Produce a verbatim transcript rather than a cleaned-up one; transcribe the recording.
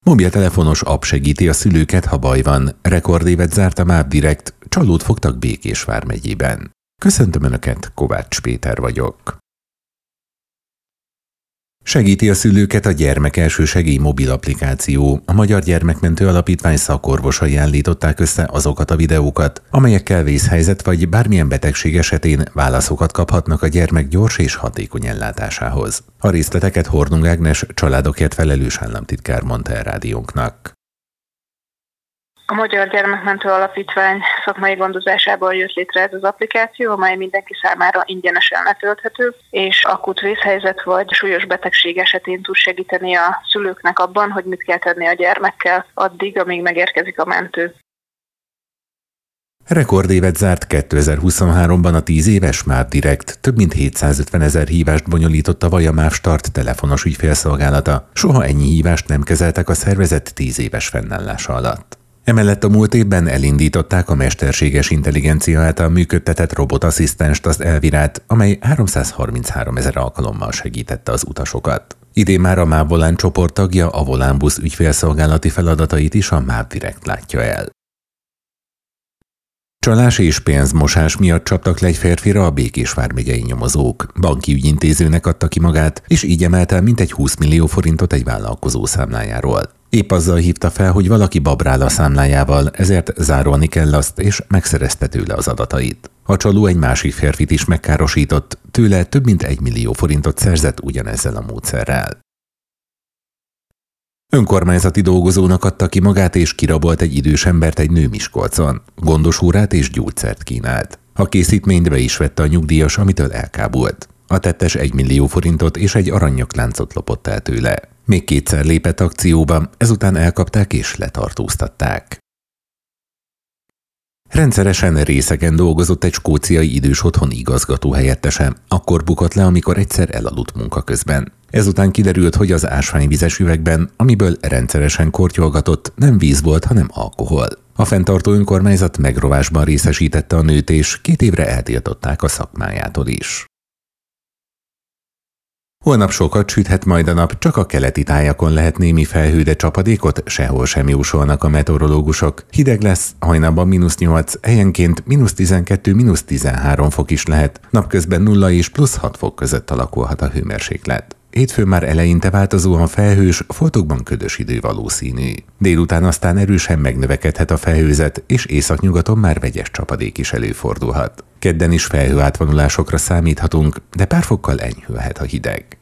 Mobiltelefonos app segíti a szülőket, ha baj van. Rekordévet zárt a MÁV Direkt, csalót fogtak Békés vármegyében. Köszöntöm Önöket, Kovács Péter vagyok. Segíti a szülőket a Gyermek Elsősegély mobil applikáció. A Magyar Gyermekmentő Alapítvány szakorvosai állították össze azokat a videókat, amelyekkel vészhelyzet vagy bármilyen betegség esetén válaszokat kaphatnak a gyermek gyors és hatékony ellátásához. A részleteket Hornung Ágnes, családokért felelős államtitkár mondta el rádiónknak. A Magyar Gyermekmentő Alapítvány szakmai gondozásából jött létre ez az applikáció, amely mindenki számára ingyenesen letölthető, és akut vészhelyzet vagy súlyos betegség esetén tud segíteni a szülőknek abban, hogy mit kell tenni a gyermekkel addig, amíg megérkezik a mentő. Rekordévet zárt kétezer-huszonháromban a tíz éves MÁV Direkt. Több mint hétszázötven ezer hívást bonyolított tavaly a MÁV Start telefonos ügyfélszolgálata. Soha ennyi hívást nem kezeltek a szervezet tíz éves fennállása alatt. Emellett a múlt évben elindították a mesterséges intelligencia által működtetett robotasszisztenst, az Elvirát, amely háromszázharminchárom ezer alkalommal segítette az utasokat. Idén már a MÁV Volán csoport tagja a Volánbusz ügyfélszolgálati feladatait is a MÁV Direkt látja el. Csalás és pénzmosás miatt csaptak le egy férfira a Békés vármegyei nyomozók. Banki ügyintézőnek adta ki magát, és így emelt el mintegy húsz millió forintot egy vállalkozó számlájáról. Épp azzal hívta fel, hogy valaki babrál a számlájával, ezért zárolni kell azt, és megszerezte tőle az adatait. A csaló egy másik férfit is megkárosított, tőle több mint egy millió forintot szerzett ugyanezzel a módszerrel. Önkormányzati dolgozónak adta ki magát, és kirabolt egy idős embert egy nő Miskolcon. Gondos órát és gyógyszert kínált. A készítményt be is vette a nyugdíjas, amitől elkábult. A tettes egy millió forintot és egy aranynyakláncot lopott el tőle. Még kétszer lépett akcióba, ezután elkapták és letartóztatták. Rendszeresen részegen dolgozott egy skóciai idős otthon igazgató helyettese, akkor bukott le, amikor egyszer elaludt munka közben. Ezután kiderült, hogy az ásványvizes üvegben, amiből rendszeresen kortyolgatott, nem víz volt, hanem alkohol. A fenntartó önkormányzat megrovásban részesítette a nőt, és két évre eltiltották a szakmájától is. Holnap sokat süthet majd a nap, csak a keleti tájakon lehet némi felhő, de csapadékot sehol sem jósolnak a meteorológusok. Hideg lesz, hajnalban mínusz nyolc, helyenként mínusz tizenkettő, mínusz tizenhárom fok is lehet, napközben nulla és plusz hat fok között alakulhat a hőmérséklet. Hétfőn már eleinte változóan felhős, foltokban ködös idő valószínű. Délután aztán erősen megnövekedhet a felhőzet, és északnyugaton már vegyes csapadék is előfordulhat. Kedden is felhőátvonulásokra számíthatunk, de pár fokkal enyhülhet a hideg.